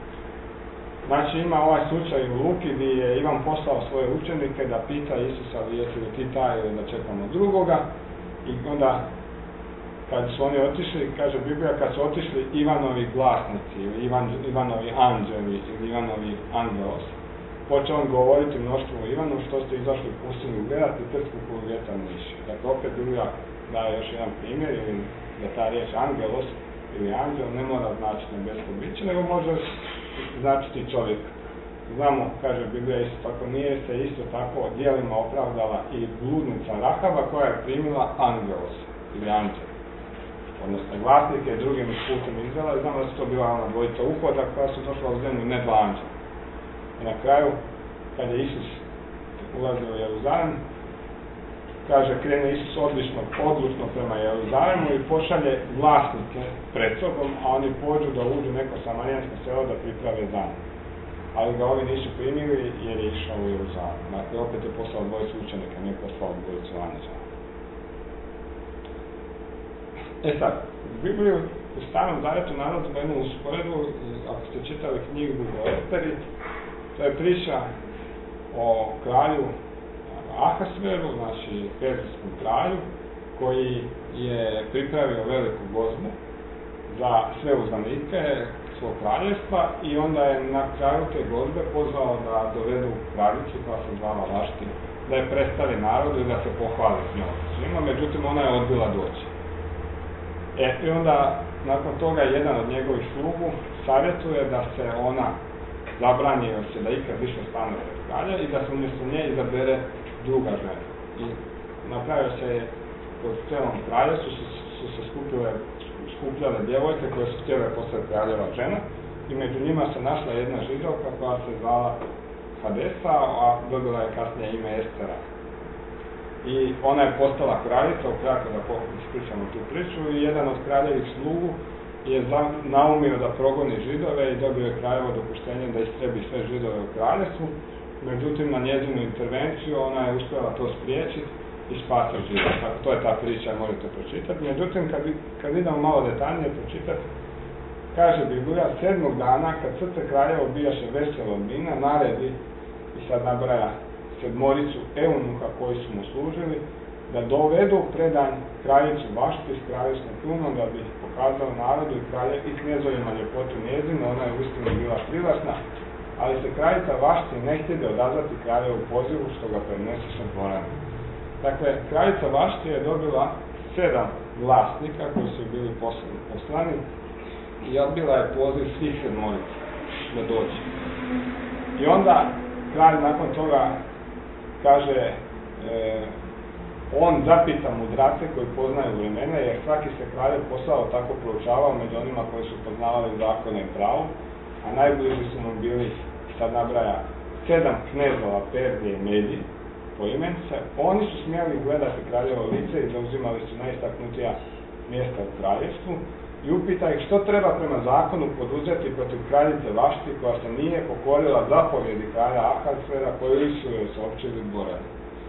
Znači ima ovaj slučaj u Luki gdje je Ivan poslao svoje učenike da pita Isusa jesi li ti taj ili da čekamo drugoga i onda kad su oni otišli, kaže Biblija, kad su otišli Ivanovi glasnici ili Ivanovi anđeli ili Ivanovi angelos, počeo on govoriti mnoštvu o Ivanu što ste izašli u pustinju gledati trstku koju vjetar miši. Dakle, opet Biblija daje još jedan primjer ili da ta riječ angelos ili anđel ne mora značiti nebesko biće, nego može značiti čovjek. Znamo, kaže Biblija isto tako, nije se isto tako djelima opravdala i bludnica Rahaba koja je primila angelos ili anđel. Odnosno glasnike drugim putem Izraela i znamo da su to bila ona dvojica uhoda koja su došla u zemlju, ne dva anđela. I na kraju, kad je Isus ulazio u Jeruzalem, kaže, krene Isus odlučno prema Jeruzalemu i pošalje glasnike pred sobom, a oni pođu da uđu neko samarijansko selo da priprave dan. Ali ga ovi nisu primili jer je išao u Jeruzalem. Dakle, opet je poslao dvojicu učenika, nije poslao dvojicu anđela. Sad, u Bibliju u Starom Zavjetu nalazimo jednu usporedbu, ako ste čitali knjigu o Esteri, to je priča o kralju Ahasveru, znači perzijskom kralju, koji je pripravio veliku gozbu za sve uzdanike, svog kraljevstva i onda je na kraju te godbe pozvao da dovedu kraljicu koja se zvala Vašti, da je predstavi narodu i da se pohvali s njom svima, međutim ona je odbila doći. I onda nakon toga jedan od njegovih slugu savjetuje da se ona zabrani se da ikad više stane pred kralja i da se umjesto nje izabere druga žena. I napravio se je pod celom kraljevstvu su se skupljale djevojke koje su htjele postati kraljeva žena i među njima se našla jedna Židovka koja se zvala Hadesa, a dobila je kasnije ime Estera. I ona je postala kraljica, ukratko da ispričamo tu priču, i jedan od kraljevih slugu je naumio da progoni Židove i dobio je kraljevo dopuštenje da istrebi sve Židove u kraljevstvu. Međutim, na njezinu intervenciju ona je uspjela to spriječiti i spasiti Židove. Tako, to je ta priča, možete pročitati. Međutim, kad idemo malo detaljnije pročitati, kaže Biblija, 7. dana, kad srce kraljevo bijaše veselo od vina, naredi, i sad nabraja 7 eunuka koji su mu služili, da dovedu predan kraljicu Vašti s kraljevskom krunom, da bi pokazao narodu i knezovima ljepotu njezinu. Ona je uistinu bila privlačna, ali se kraljica Vašti ne htjede odazvati kraljevu pozivu, što ga prednesiše dvorani. Dakle, kraljica Vašti je dobila 7 glasnika koji su bili poslani i odbila je poziv svih 7 da dođe. I onda kralj nakon toga kaže, on zapita mudrace koji poznaju vremena, jer svaki se kraljev posao tako proučavao među onima koji su poznavali zakone i pravo, a najbliži su mu bili, sad nabraja, 7 knezova Perzije i Medije poimence. Oni su smjeli gledati kraljevo lice i zauzimali su najistaknutija mjesta u kraljevstvu i upita ih što treba prema zakonu poduzeti protiv kraljice Vašti koja se nije pokorila zapovjedi kralja Ahasvera koji su joj saopćili dvorani.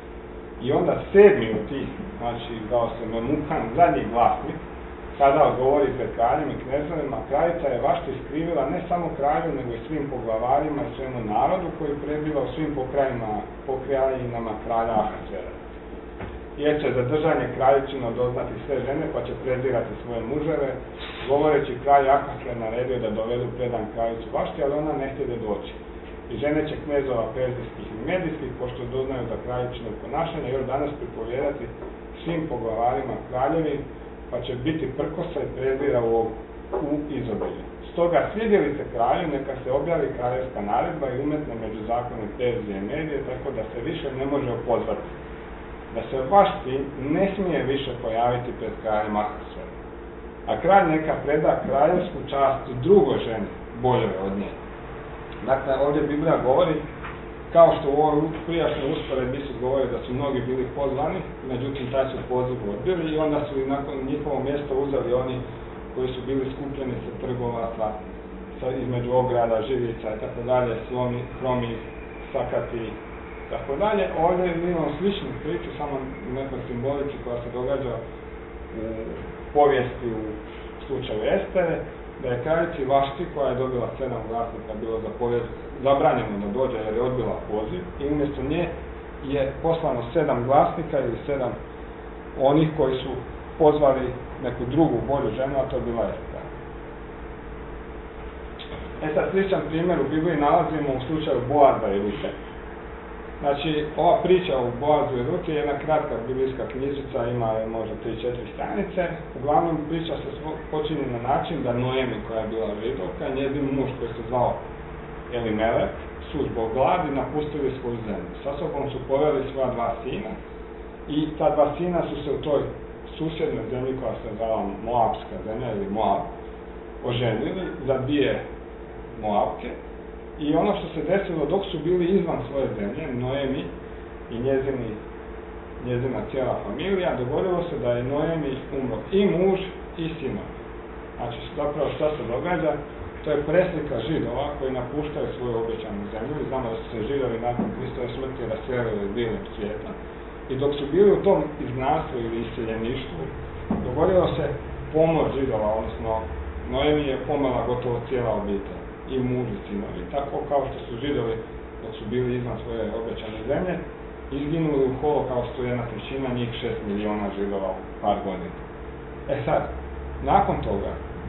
I onda 7. od tih, znači dao se Memukan, zadnji glasnik, kada govori pred kraljem i knezovima, kraljica je Vašti skrivila ne samo kralju, nego i svim poglavarima i svemu narodu koji prebiva u svim pokrajinama kralja Ahasvera. Jer će za držanje kraljevčina doznati sve žene, pa će prezirati svoje muževe, govoreći kralj Ahasver naredio da dovedu predan kraljicu Vašti, ali ona ne htjede doći. I žene će knezova perzijskih i medijskih, pošto doznaju za kraljevčino ponašanje, još danas pripovjedati svim poglavarima kraljevi, pa će biti prkosa i prezira u izobilju. Stoga svidjeli se kralju, neka se objavi kraljevska naredba i umetne među zakoni Perzije i Medije, tako da se više ne može opozvati. Da se Vašti ne smije više pojaviti pred kraljem Ahasverom. A kralj neka preda kraljevsku čast drugoj ženi, boljoj od nje. Dakle, ovdje Biblija govori, kao što u ovoj prijašnjoj usporedbi Isus govori da su mnogi bili pozvani, međutim taj su poziv odbili i onda su i nakon njihovo mjesto uzeli oni koji su bili skupljeni sa trgovaca, između ograda, živica i tako dalje, slomi, hromi, sakati, tako dalje. Ovdje imamo sličnu priču, samo u nekoj simbolici koja se događa u povijesti u slučaju Estere, da je kraljici Vašti, koja je dobila 7 glasnika, bilo zabranjeno da dođe jer je odbila poziv i umjesto nje je poslano 7 glasnika ili 7 onih koji su pozvali neku drugu bolju ženu, a to je bila Estera. Sad sličan primjer u Bibliji nalazimo u slučaju Boaza i Rute. Znači, ova priča o Boazu i Ruti je jedna kratka biblijska knjižica, ima možda 3-4 stranice. Uglavnom priča se počinje na način da Noemi, koja je bila Židovka, njezin muž koji se zvao Elimelek, su zbog gladi napustili svoju zemlju. Sa sobom su poveli svoja 2 sina i ta 2 sina su se u toj susjednoj zemlji koja se zvala Moabska zemlja ili Moab oženili za 2 Moabke. I ono što se desilo dok su bili izvan svoje zemlje, Noemi i njezina cijela familija, dogodilo se da je Noemi umro i muž i sinovi. Znači, zapravo što se događa, to je preslika Židova koji napuštaju svoju obećanu zemlju i znamo da su se Židovi nakon Kristove smrti raselili diljem svijeta. I dok su bili u tom izgnanstvu ili iseljeništvu, dogodilo se pomor Židova, odnosno Noemi je pomela gotovo cijela obitelj i muž i sinovi. Tako kao što su Židovi, dok su bili izvan svoje obećane zemlje, izginuli u holokaustu 1/3 njih 6 miliona Židova u par godina. Sad, nakon toga,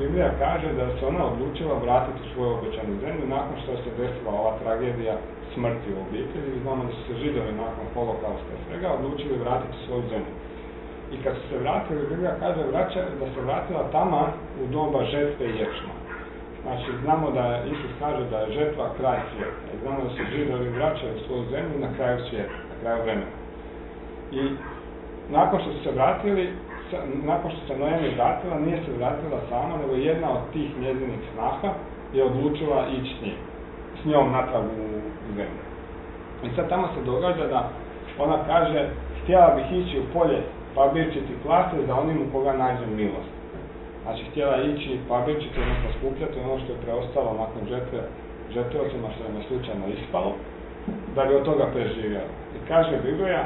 Biblija kaže da se ona odlučila vratiti u svoju obećanu zemlju nakon što se desila ova tragedija smrti u obitelji. Znamo da su se Židovi nakon holokausta i svega odlučili vratiti u svoju zemlju. I kad su se vratili, Biblija kaže da se vratila tamo u doba žetve i ječma. Znači, znamo da Isus kaže da je žetva kraj svijeta. I znamo da se Židovi vraćaju u svoju zemlju na kraju svijeta, na kraju vremena. I nakon što su se vratili, nakon što se Noemi vratila, nije se vratila sama, nego jedna od tih njezinih snaha je odlučila ići s njom natrag u zemlju. I sad tamo se događa da ona kaže, htjela bih ići u polje pabirčiti klase za onim u koga nađem milost. Znači, htjela ići pabirčiti, odnosno skupljati ono što je preostalo nakon žetveocima što je slučajno ispalo, da bi od toga preživjela. I kaže Biblija,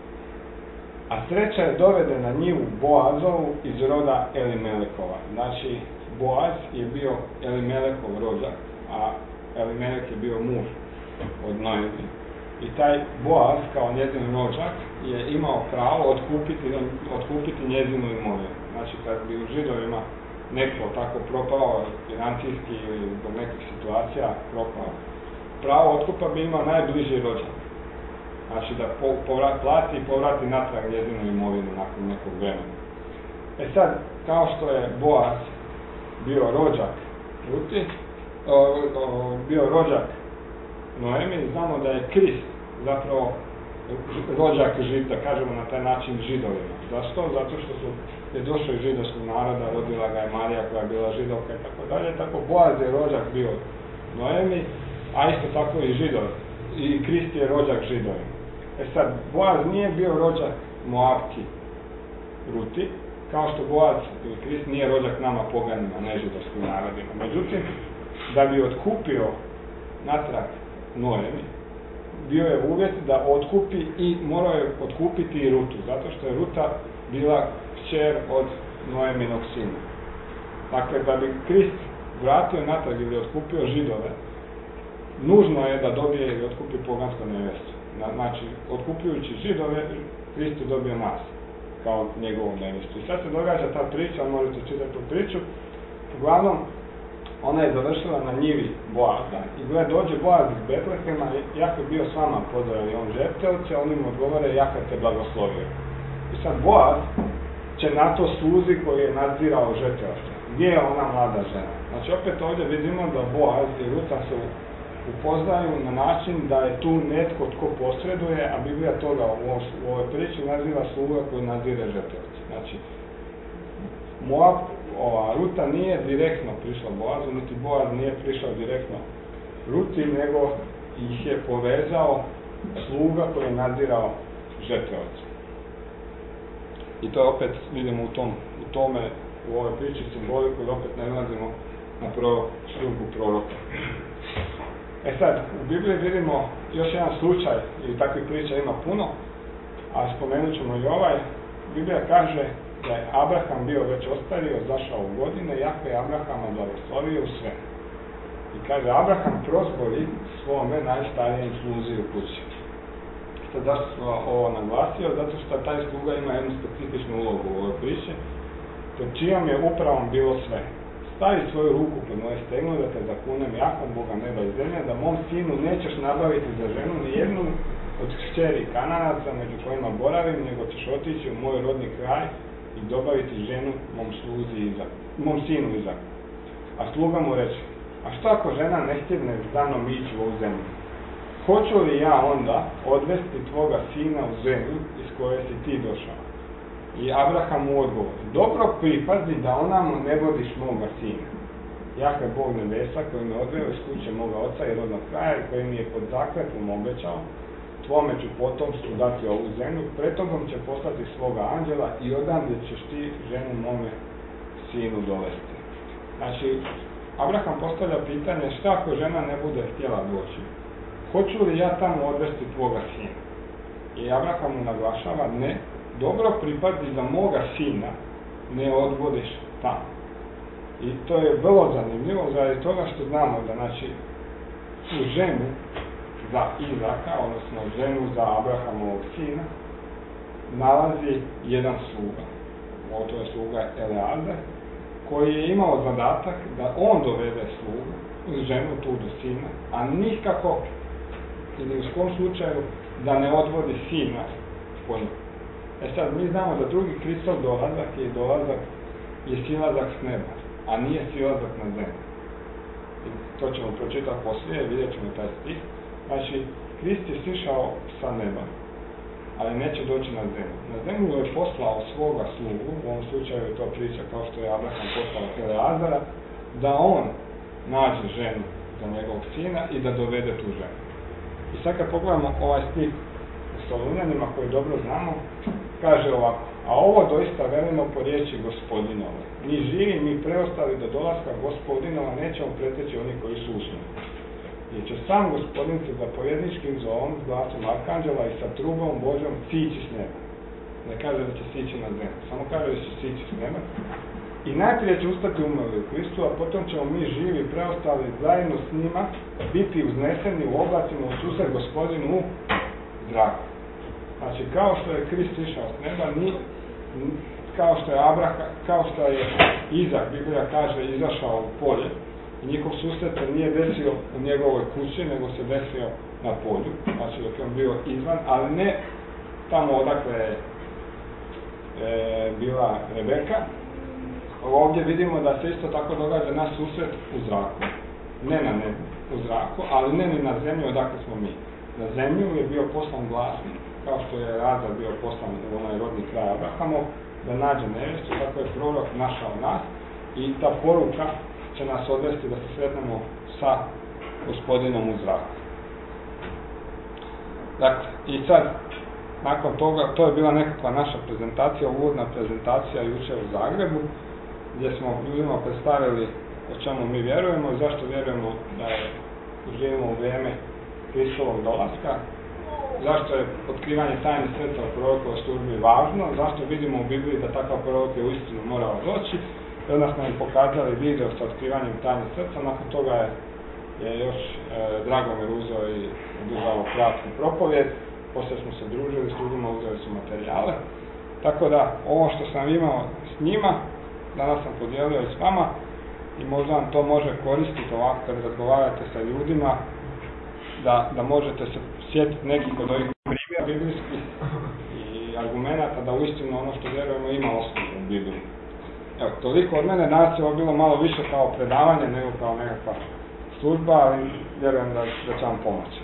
a sreća je dovede na njivu Boazovu iz roda Elimelekova. Znači, Boaz je bio Elimelekov rođak, a Elimelek je bio muž od Noemi. I taj Boaz, kao njezin rođak, je imao pravo otkupiti njezinu imovinu. Znači, kad bi u Židovima neko tako propao, financijski ili zbog nekih situacija propao, pravo otkupa bi imao najbliži rođak. Znači, da plati i povrati natrag njezinu imovinu nakon nekog vremena. E sad, kao što je Boaz bio rođak Ruti, bio rođak Noemi, znamo da je Krist zapravo rođak, da kažemo na taj način, Židovima. Zašto? Zato što je došao iz židovskog naroda, rodila ga je Marija koja je bila Židovka i tako dalje. Tako Boaz je rođak bio Noemi, a isto tako i Židov. I Krist je rođak Židovima. E sad, Boaz nije bio rođak Moabki Ruti, kao što Boaz ili Krist nije rođak nama poganima, nežidovskim narodima. Međutim, da bi otkupio natrag Noemi, bio je uvjet da otkupi i morao je otkupiti i Rutu, zato što je Ruta bila kćer od Noeminog sina. Dakle, da bi Krist vratio natrag ili otkupio Židove, nužno je da dobije ili otkupi pogansku nevestu. Znači, otkupljujući Židove, Krist je dobio nas, kao njegovu nevestu. I sad se događa ta priča, možete čitati tu priču. Uglavnom, ona je završila na njivi Boaza i gled, dođe Boaz iz Betlehema, jako je bio s vama pozdravi on žetveoce, on im odgovore, jako te blagoslovio. I sad Boaz će na to sluzi koji je nadzirao žetveoce. Gdje je ona mlada žena? Znači, opet ovdje vidimo da Boaz i Ruta se upoznaju na način da je tu netko tko posreduje, a Biblija toga u ovoj priči naziva sluga koji nadzire žetveoce. Znači, Ruta nije direktno prišla Boazu, niti Boaz nije prišao direktno Ruti, nego ih je povezao sluga koji je nadzirao žetveoce. I to opet vidimo u ovoj priči simboliku, da opet ne nalazimo na slugu proroka. E sad, u Bibliji vidimo još jedan slučaj, i takvih priča ima puno, a spomenut ćemo i ovaj. Biblija kaže da je Abraham bio već ostario, zašao u godine, jako je Abrahama blagoslovio u sve. I kaže, Abraham prozbori svome najstarijem sluzi u kući. Sad zašto smo ovo naglasio? Zato što taj sluga ima jednu specifičnu ulogu u ovoj priči, pod čijom je upravom bilo sve. Stavi svoju ruku pod moje stegno da te zakunem jakom Boga neba i zemlje, da mom sinu nećeš nabaviti za ženu ni jednu od kćeri Kananaca među kojima boravim, nego ćeš otići u moj rodni kraj i dobaviti ženu mom sinu Izaku. A sluga mu reče, a što ako žena ne stigne danom ići u ovu zemlju? Hoću li ja onda odvesti tvoga sina u zemlju iz koje si ti došao? I Abraham mu odgovori, dobro pripazi da onamo ne vodiš moga sina. Jak je Bog nebesa koji me odveo iz kuće moga oca i rodnog kraja i koji mi je pod zakletvom obećao, tvome ću potomstvu dati ovu zemlju, pred tobom će poslati svoga anđela i odande ćeš ti ženu mome sinu dovesti. Znači, Abraham postavlja pitanje šta ako žena ne bude htjela doći? Hoću li ja tamo odvesti tvoga sina? I Abraham mu naglašava, ne, dobro pripazi da moga sina ne odvodiš tamo. I to je vrlo zanimljivo, zaradi toga što znamo da, znači, u ženu za Izaka, odnosno ženu za Abrahamovog sina, nalazi jedan sluga. To je sluga Eleazar, koji je imao zadatak da on dovede slugu, ženu tu do sina, a nikako, ili u svom slučaju, da ne odvodi sina po njim. Sad, mi znamo da drugi Kristov dolazak je silazak s neba, a nije silazak na zemlju. I to ćemo pročitati poslije, vidjet ćemo taj stih. Znači, Krist je sišao sa neba, ali neće doći na zemlju. Na zemlju je poslao svoga slugu, u ovom slučaju je to priča kao što je Abraham poslao Eleazara, da on nađe ženu za njegovog sina i da dovede tu ženu. I sad kad pogledamo ovaj stih u Solunjanima koji dobro znamo, kaže ovako: a ovo doista velimo po riječi Gospodinove. Mi živi, mi preostali do dolaska Gospodinova nećemo preteći oni koji su usnuli. Jer će sam Gospodin sa zapovjedničkim zovom, s glasom arkanđela i sa trubom Božjom sići s neba. Ne kaže da će sići na zemlju, samo kaže da će sići s neba. I najprije će ustati umrli u Kristu, a potom ćemo mi živi preostali zajedno s njima biti uzneseni u oblacima u susret Gospodinu u zraku. Znači, kao što je Krist išao s neba, kao što je kao što je Izak, Biblija kaže, izašao u polje, i njihov susret se nije desio u njegovoj kući, nego se desio na polju, znači dok je on bio izvan, ali ne tamo odakle je bila Rebeka. Ovdje vidimo da se isto tako događa naš susret u zraku. Ne na nebu, u zraku, ali ne ni na zemlji odakle smo mi. Na zemlju je bio poslan glasnik, kao što je Lazar bio poslan u onaj rodni kraj Abrahamov, da nađe nevjestu, tako je prorok našao nas i ta poruka će nas odvesti da se sretnemo sa Gospodinom u zraku. Dakle, i sad, nakon toga, to je bila nekakva naša prezentacija, uvodna prezentacija jučer u Zagrebu, gdje smo ljudima predstavili o čemu mi vjerujemo i zašto vjerujemo da živimo u vrijeme Kristovog dolaska, zašto je otkrivanje tajnih srca u prorokovoj službi važno, zašto vidimo u Bibliji da takav prorok je uistinu morao doći. I onda smo im pokazali video sa otkrivanjem tajnih srca, nakon toga je još Dragomir uzeo i održao kratku propovjed, poslije smo se družili s ljudima, uzeli su materijale. Tako da, ovo što sam imao s njima, danas sam podijelio i s vama i možda vam to može koristiti ovako kad razgovarate sa ljudima, da možete se sjetiti nekih od ovih primjera biblijskih i argumenata da uistinu ono što vjerujemo ima osnovu u Bibliji. Evo, toliko od mene, danas je ovo bilo malo više kao predavanje nego kao nekakva služba, ali vjerujem da će vam pomoći.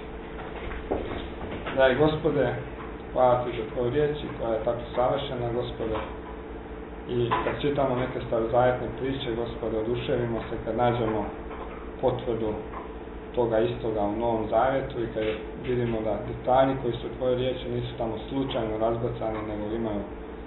Dragi Gospode, hvala Ti za Tvoju riječ koja je tako savršena, Gospode. I kad čitamo neke starozavetne priče, Gospode, oduševimo se kad nađemo potvrdu toga istoga u Novom Zavjetu i kad vidimo da detalji koji su u Tvojoj riječi nisu tamo slučajno razbacani, nego imaju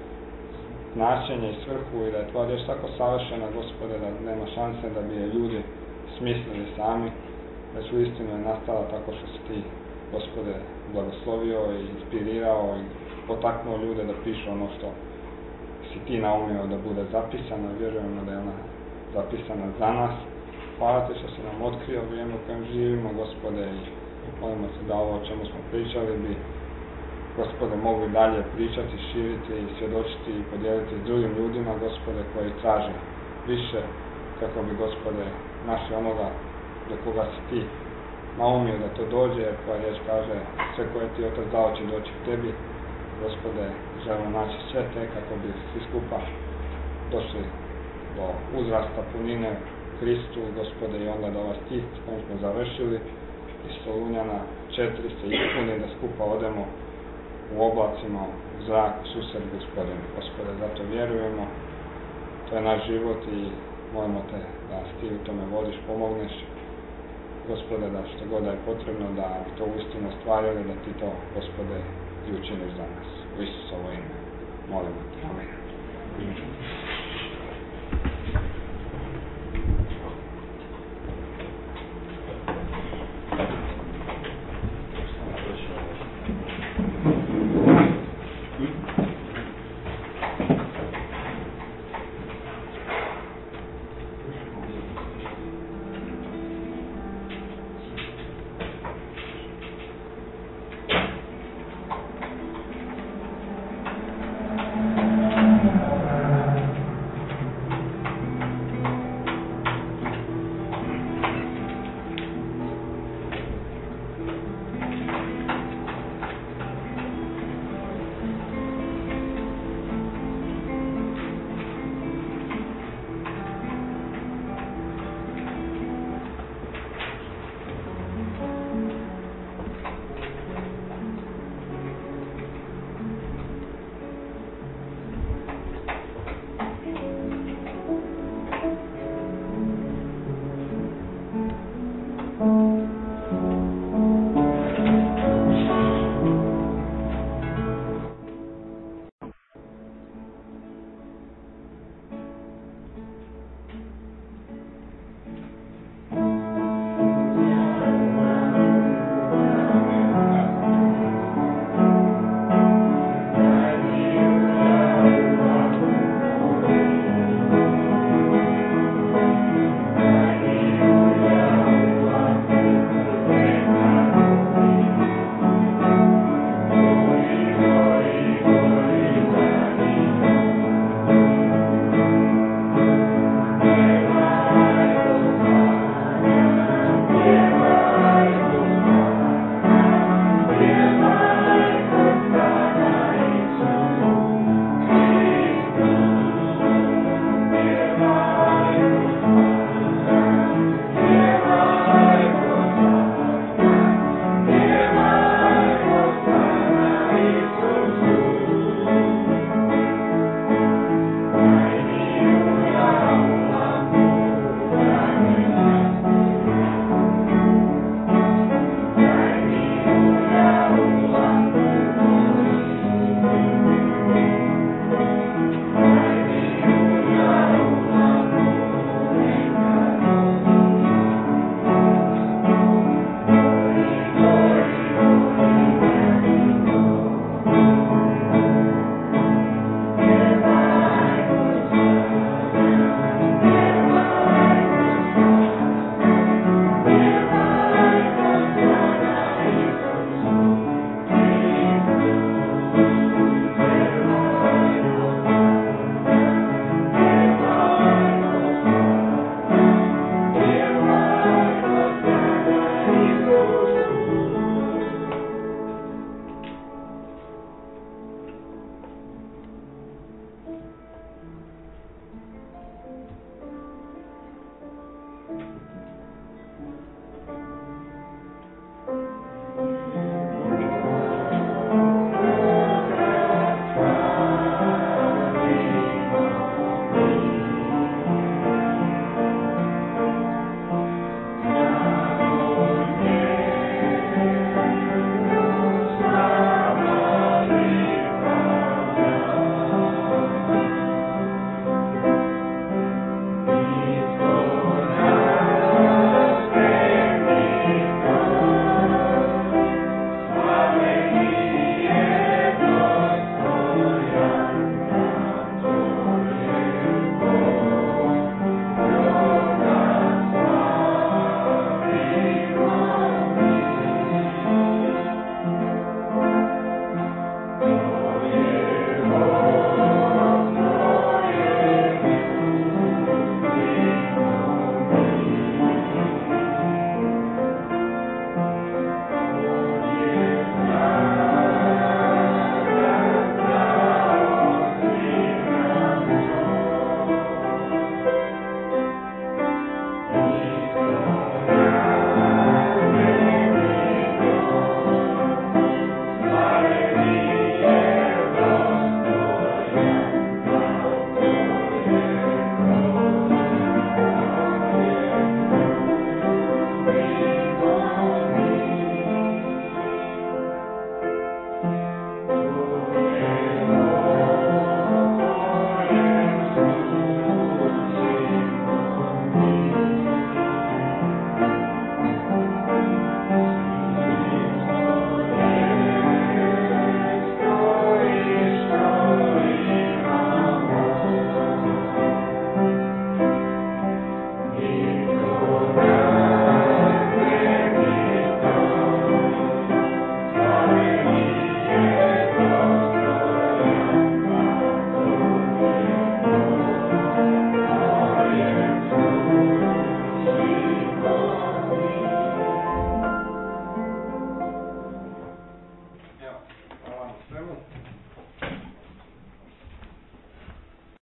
značenje i svrhu i da je Tvoja riječ tako savršena, Gospode, da nema šanse da bi je ljudi smislili sami, već uistinu je nastala tako što si Ti, Gospode, blagoslovio i inspirirao i potaknuo ljude da pišu ono što si Ti naumio da bude zapisano i vjerujemo da je ona zapisana za nas. Hvala Ti što si nam otkrio vrijeme u kojem živimo, Gospode, i molimo se da ovo o čemu smo pričali bi, Gospode, mogli dalje pričati, širiti i svjedočiti i podijeliti s drugim ljudima, Gospode, koji traže više, kako bi, Gospode, našli onoga do koga si Ti naumio da to dođe, jer koja riječ kaže, sve koje Ti Otac dao će doći k Tebi. Gospode, želimo naći sve te kako bi svi skupa došli do uzrasta punine Kristu, Gospode, i onda da ovaj stih s kojim smo završili iz Solunjana 4 se ispuni, da skupa odemo u oblacima, u zrak, susret Gospodinu. Gospode, zato vjerujemo, to je naš život i molimo Te da Ti u tome vodiš, pomogneš, Gospode, da što god je potrebno da bi to uistinu ostvarili, da Ti to, Gospode, i učiniš za nas. U Isusovo ime. Molimo Te. Amen.